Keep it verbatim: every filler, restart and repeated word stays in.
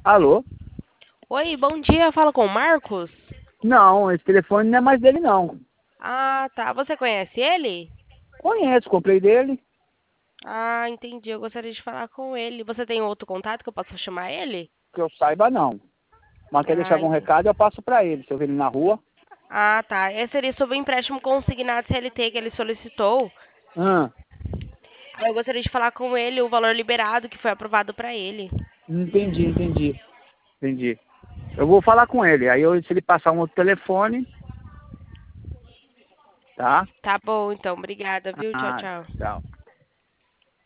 Alô? Oi, bom dia. Fala com o Marcos? Não, esse telefone não é mais dele, não. Ah, tá. Você conhece ele? Conheço, comprei dele. Ah, entendi. Eu gostaria de falar com ele. Você tem outro contato que eu possa chamar ele? Que eu saiba, não. Mas quer deixar Ah, algum entendi. recado, eu passo pra ele. Se eu ver ele na rua. Ah, tá. Esse seria sobre o empréstimo consignado C L T que ele solicitou. Ah, Eu gostaria de falar com ele o valor liberado que foi aprovado para ele. entendi, entendi. Entendi. Eu vou falar com ele. Aí eu, se ele passar um outro telefone, tá? Tá bom, então. Obrigada, viu? Tchau, Ah, tchau. tchau.